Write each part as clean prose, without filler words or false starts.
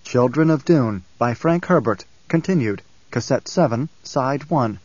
Children of Dune by Frank Herbert, continued, Cassette 7, Side 1.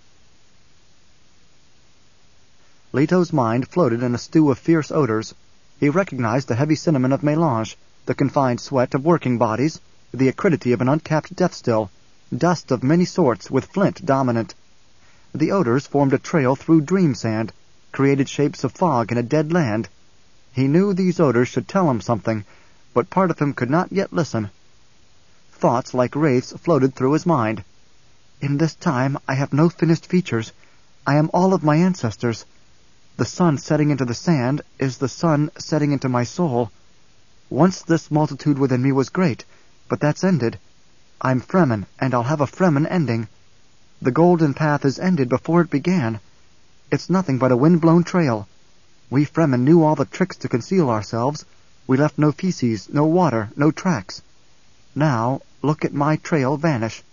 Leto's mind floated in a stew of fierce odors. He recognized the heavy cinnamon of melange, the confined sweat of working bodies, the acridity of an uncapped death still, dust of many sorts with flint dominant. The odors formed a trail through dream sand, created shapes of fog in a dead land. He knew these odors should tell him something, but part of him could not yet listen. Thoughts like wraiths floated through his mind. In this time I have no finished features. I am all of my ancestors. The sun setting into the sand is the sun setting into my soul. Once this multitude within me was great, but that's ended. I'm Fremen, and I'll have a Fremen ending. The golden path is ended before it began. It's nothing but a wind-blown trail. We Fremen knew all the tricks to conceal ourselves. We left no feces, no water, no tracks. Now, look at my trail vanish.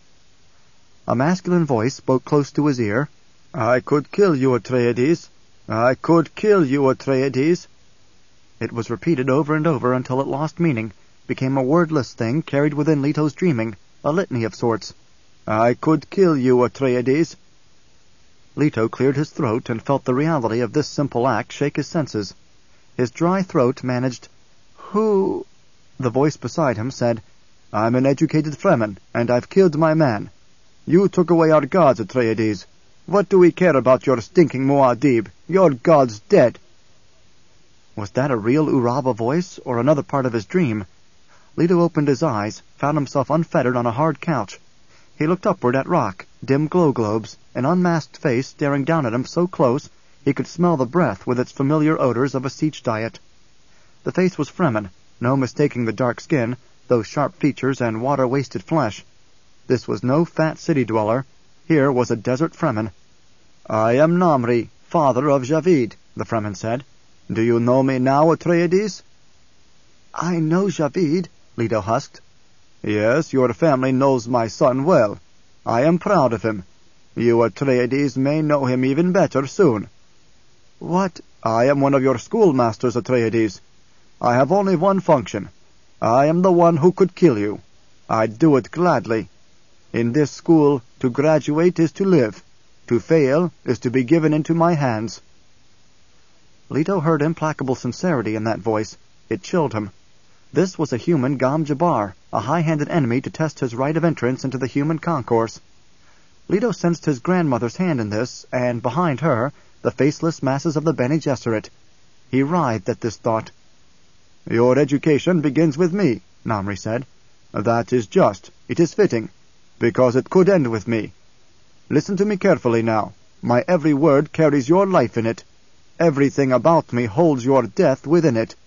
A masculine voice spoke close to his ear. I could kill you, Atreides. I could kill you, Atreides. It was repeated over and over until it lost meaning, became a wordless thing carried within Leto's dreaming, a litany of sorts. I could kill you, Atreides. Leto cleared his throat and felt the reality of this simple act shake his senses. His dry throat managed, "Who?" The voice beside him said, I'm an educated Fremen, and I've killed my man. You took away our gods, Atreides. What do we care about your stinking Muad'Dib? Your god's dead. Was that a real Uraba voice, or another part of his dream? Leto opened his eyes, found himself unfettered on a hard couch. He looked upward at rock, dim glow globes, an unmasked face staring down at him so close he could smell the breath with its familiar odors of a siege diet. The face was Fremen, no mistaking the dark skin, those sharp features and water-wasted flesh. This was no fat city dweller. Here was a desert Fremen. I am Namri, father of Javid, the Fremen said. Do you know me now, Atreides? I know Javid, Leto husked. Yes, your family knows my son well. I am proud of him. You, Atreides, may know him even better soon. What? I am one of your schoolmasters, Atreides. I have only one function. I am the one who could kill you. I'd do it gladly. In this school, to graduate is to live. To fail is to be given into my hands. Leto heard implacable sincerity in that voice. It chilled him. This was a human Gom Jabbar, a high-handed enemy to test his right of entrance into the human concourse. Leto sensed his grandmother's hand in this, and behind her, the faceless masses of the Bene Gesserit. He writhed at this thought. Your education begins with me, Namri said. That is just. It is fitting, because it could end with me. Listen to me carefully now. My every word carries your life in it. Everything about me holds your death within it.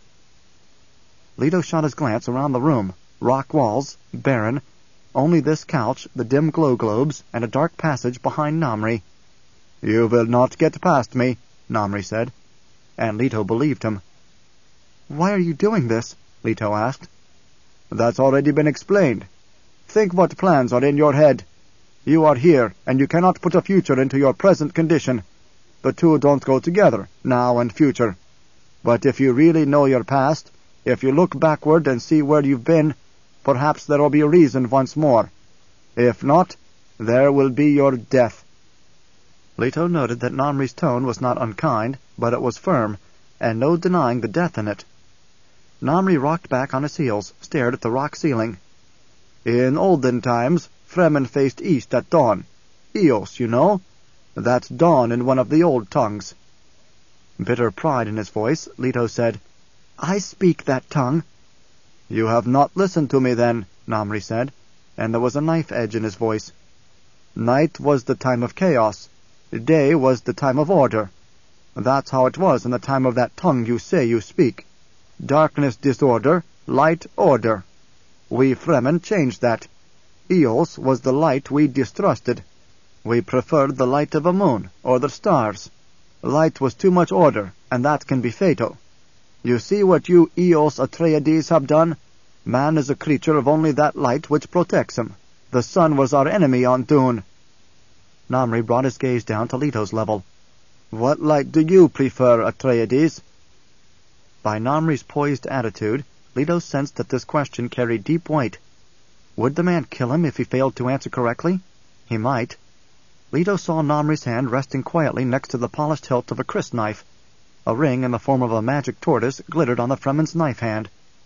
Leto shot his glance around the room. Rock walls, barren. Only this couch, the dim glow globes, and a dark passage behind Namri. You will not get past me, Namri said. And Leto believed him. Why are you doing this? Leto asked. That's already been explained. Think what plans are in your head. You are here, and you cannot put a future into your present condition. The two don't go together, now and future. But if you really know your past, if you look backward and see where you've been, perhaps there will be a reason once more. If not, there will be your death. Leto noted that Namri's tone was not unkind, but it was firm, and no denying the death in it. Namri rocked back on his heels, stared at the rock ceiling. In olden times, Fremen faced east at dawn. Eos, you know? That's dawn in one of the old tongues. Bitter pride in his voice, Leto said, I speak that tongue. You have not listened to me then, Namri said, and there was a knife edge in his voice. Night was the time of chaos. Day was the time of order. That's how it was in the time of that tongue you say you speak. Darkness, disorder, light, order. We Fremen changed that. Eos was the light we distrusted. We preferred the light of a moon, or the stars. Light was too much order, and that can be fatal. You see what you Eos Atreides have done? Man is a creature of only that light which protects him. The sun was our enemy on Dune. Namri brought his gaze down to Leto's level. What light do you prefer, Atreides? By Namri's poised attitude, Leto sensed that this question carried deep weight. Would the man kill him if he failed to answer correctly? He might. Leto saw Namri's hand resting quietly next to the polished hilt of a crysknife. A ring in the form of a magic tortoise glittered on the Fremen's knife hand.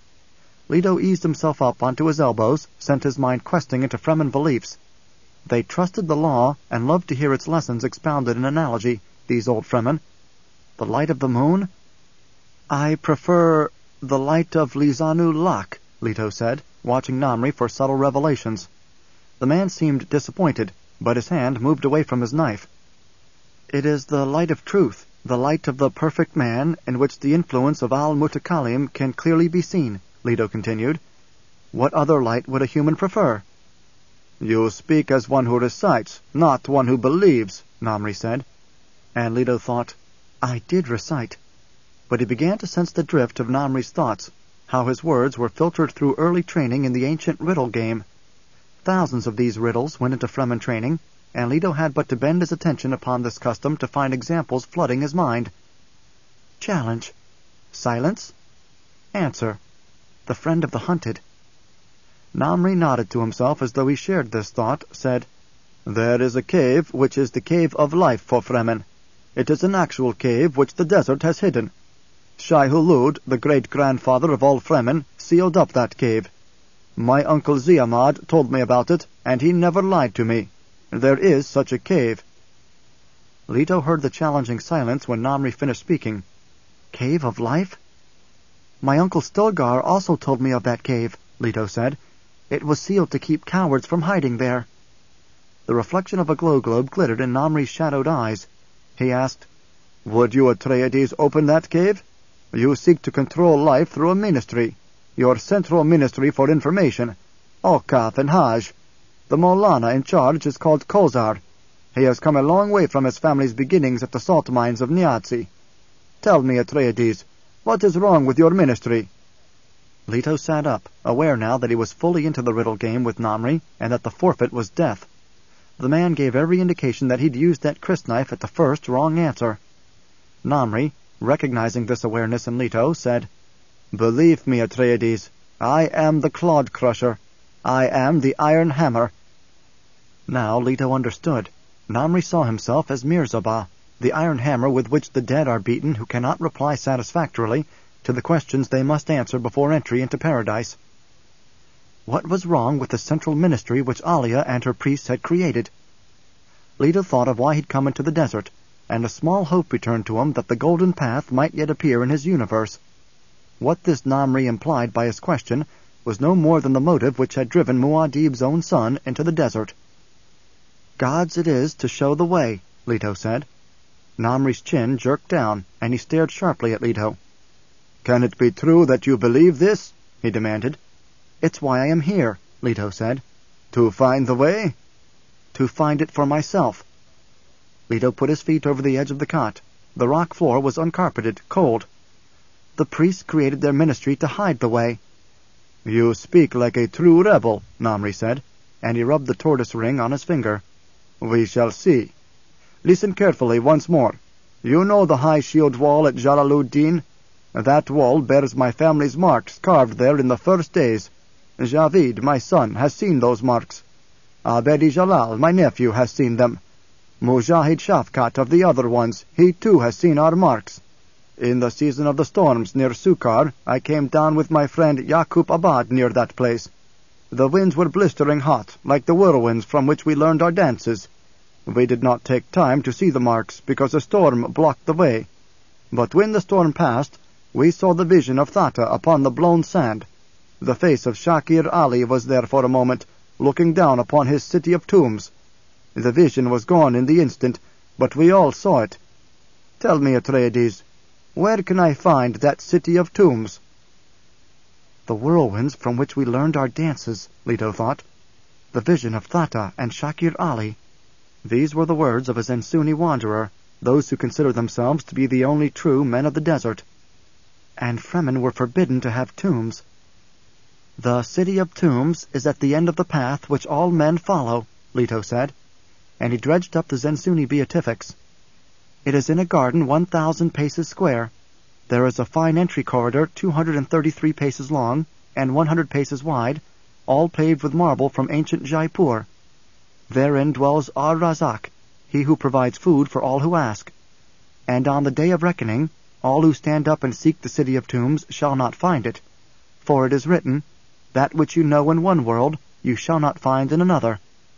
Leto eased himself up onto his elbows, sent his mind questing into Fremen beliefs. They trusted the law and loved to hear its lessons expounded in analogy, these old Fremen. The light of the moon? I prefer the light of Lizanu Lak, Leto said, watching Namri for subtle revelations. The man seemed disappointed, but his hand moved away from his knife. It is the light of truth, the light of the perfect man, in which the influence of Al-Mutakalim can clearly be seen, Leto continued. What other light would a human prefer? You speak as one who recites, not one who believes, Namri said. And Leto thought, I did recite. But he began to sense the drift of Namri's thoughts, how his words were filtered through early training in the ancient riddle game. Thousands of these riddles went into Fremen training, and Leto had but to bend his attention upon this custom to find examples flooding his mind. Challenge. Silence. Answer. The friend of the hunted. Namri nodded to himself as though he shared this thought, said, There is a cave which is the cave of life for Fremen. It is an actual cave which the desert has hidden. Shai-Hulud, the great-grandfather of all Fremen, sealed up that cave. My uncle Ziamad told me about it, and he never lied to me. There is such a cave. Leto heard the challenging silence when Namri finished speaking. Cave of life? My uncle Stilgar also told me of that cave, Leto said. It was sealed to keep cowards from hiding there. The reflection of a glow globe glittered in Namri's shadowed eyes. He asked, Would you, Atreides, open that cave? You seek to control life through a ministry. Your central ministry for information, Okaf and Hajj. The Molana in charge is called Kozar. He has come a long way from his family's beginnings at the salt mines of Niazi. Tell me, Atreides, what is wrong with your ministry? Leto sat up, aware now that he was fully into the riddle game with Namri, and that the forfeit was death. The man gave every indication that he'd used that crysknife at the first wrong answer. Namri, recognizing this awareness in Leto, said, Believe me, Atreides, I am the Clod Crusher. I am the Iron Hammer. Now Leto understood. Namri saw himself as Mirzabah, the iron hammer with which the dead are beaten who cannot reply satisfactorily to the questions they must answer before entry into paradise. What was wrong with the central ministry which Alia and her priests had created? Leto thought of why he'd come into the desert, and a small hope returned to him that the golden path might yet appear in his universe. What this Namri implied by his question was no more than the motive which had driven Muad'Dib's own son into the desert. God's it is to show the way, Leto said. Namri's chin jerked down, and he stared sharply at Leto. Can it be true that you believe this? He demanded. It's why I am here, Leto said. To find the way? To find it for myself. Leto put his feet over the edge of the cot. The rock floor was uncarpeted, cold. The priests created their ministry to hide the way. You speak like a true rebel, Namri said, and he rubbed the tortoise ring on his finger. We shall see. Listen carefully once more. You know the high shield wall at Jalaluddin? That wall bears my family's marks carved there in the first days. Javid, my son, has seen those marks. Abedi Jalal, my nephew, has seen them. Mujahid Shafkat of the other ones, he too has seen our marks. In the season of the storms near Sukar, I came down with my friend Yaqub Abad near that place. The winds were blistering hot, like the whirlwinds from which we learned our dances. We did not take time to see the marks, because a storm blocked the way. But when the storm passed, we saw the vision of Thata upon the blown sand. The face of Shakir Ali was there for a moment, looking down upon his city of tombs. The vision was gone in the instant, but we all saw it. Tell me, Atreides, where can I find that city of tombs? The whirlwinds from which we learned our dances, Leto thought. The vision of Thata and Shakir Ali. These were the words of a Zensuni wanderer, those who consider themselves to be the only true men of the desert. And Fremen were forbidden to have tombs. The city of tombs is at the end of the path which all men follow, Leto said, and he dredged up the Zensuni beatifics. It is in a garden 1,000 paces square. There is a fine entry corridor 233 paces long and 100 paces wide, all paved with marble from ancient Jaipur. Therein dwells Ar-Razak, he who provides food for all who ask. And on the day of reckoning, all who stand up and seek the city of tombs shall not find it, for it is written, that which you know in one world you shall not find in another.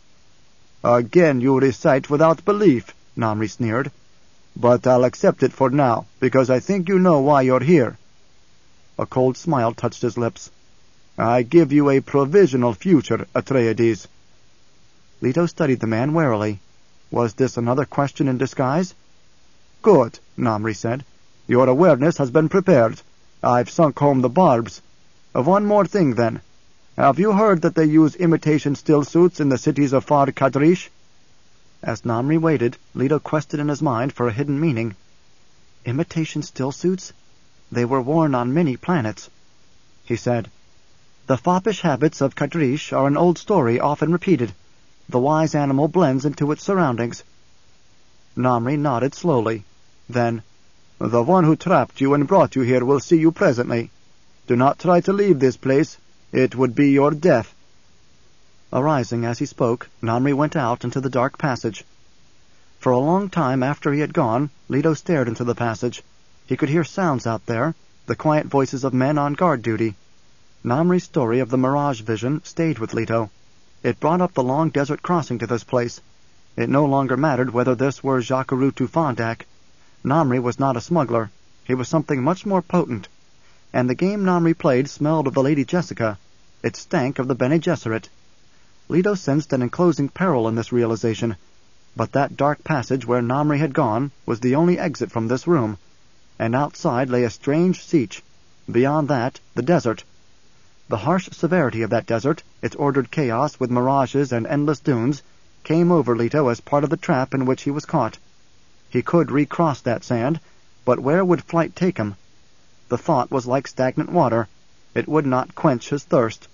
Again you recite without belief, Namri sneered. But I'll accept it for now, because I think you know why you're here. A cold smile touched his lips. I give you a provisional future, Atreides. Leto studied the man warily. Was this another question in disguise? Good, Namri said. Your awareness has been prepared. I've sunk home the barbs. One more thing, then. Have you heard that they use imitation still-suits in the cities of Far Kadrish? As Namri waited, Leto quested in his mind for a hidden meaning. Imitation still-suits? They were worn on many planets. He said, The foppish habits of Kadrish are an old story often repeated. The wise animal blends into its surroundings. Namri nodded slowly. Then, The one who trapped you and brought you here will see you presently. Do not try to leave this place. It would be your death. Arising as he spoke, Namri went out into the dark passage. For a long time after he had gone, Leto stared into the passage. He could hear sounds out there, the quiet voices of men on guard duty. Namri's story of the mirage vision stayed with Leto. It brought up the long desert crossing to this place. It no longer mattered whether this were Jacuru Fondak. Namri was not a smuggler. He was something much more potent. And the game Namri played smelled of the Lady Jessica. It stank of the Bene Gesserit. Leto sensed an enclosing peril in this realization, but that dark passage where Namri had gone was the only exit from this room, and outside lay a strange Sietch. Beyond that, the desert. The harsh severity of that desert, its ordered chaos with mirages and endless dunes, came over Leto as part of the trap in which he was caught. He could recross that sand, but where would flight take him? The thought was like stagnant water. It would not quench his thirst.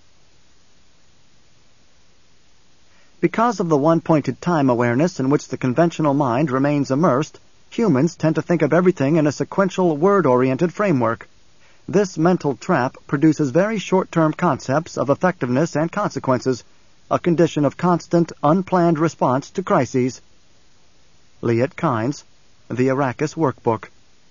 Because of the one-pointed time awareness in which the conventional mind remains immersed, humans tend to think of everything in a sequential, word-oriented framework. This mental trap produces very short-term concepts of effectiveness and consequences, a condition of constant, unplanned response to crises. Liet Kynes, The Arrakis Workbook.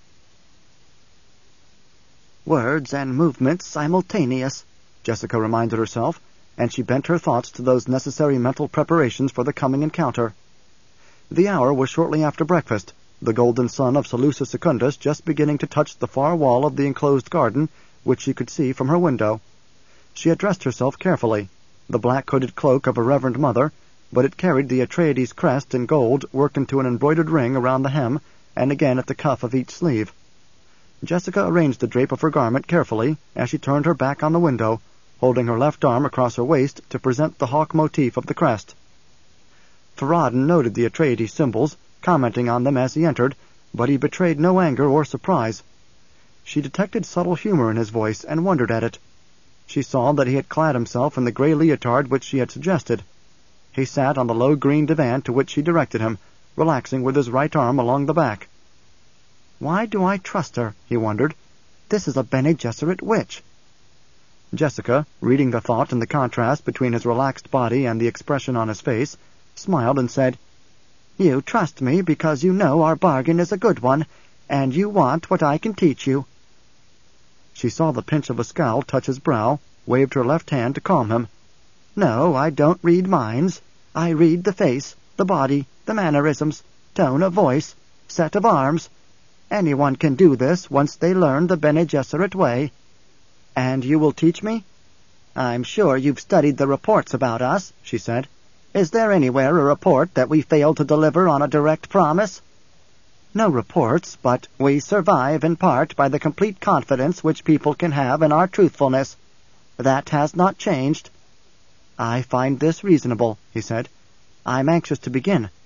Words and movements simultaneous, Jessica reminded herself, and she bent her thoughts to those necessary mental preparations for the coming encounter. The hour was shortly after breakfast, the golden sun of Seleucus Secundus just beginning to touch the far wall of the enclosed garden, which she could see from her window. She had dressed herself carefully, the black-hooded cloak of a reverend mother, but it carried the Atreides crest in gold worked into an embroidered ring around the hem and again at the cuff of each sleeve. Jessica arranged the drape of her garment carefully as she turned her back on the window, holding her left arm across her waist to present the hawk motif of the crest. Farad'n noted the Atreides symbols, commenting on them as he entered, but he betrayed no anger or surprise. She detected subtle humor in his voice and wondered at it. She saw that he had clad himself in the gray leotard which she had suggested. He sat on the low green divan to which she directed him, relaxing with his right arm along the back. Why do I trust her? He wondered. This is a Bene Gesserit witch. Jessica, reading the thought in the contrast between his relaxed body and the expression on his face, smiled and said, You trust me because you know our bargain is a good one, and you want what I can teach you. She saw the pinch of a scowl touch his brow, waved her left hand to calm him. No, I don't read minds. I read the face, the body, the mannerisms, tone of voice, set of arms. Anyone can do this once they learn the Bene Gesserit way. And you will teach me? I'm sure you've studied the reports about us, she said. Is there anywhere a report that we failed to deliver on a direct promise? No reports, but we survive in part by the complete confidence which people can have in our truthfulness. That has not changed. I find this reasonable, he said. I'm anxious to begin.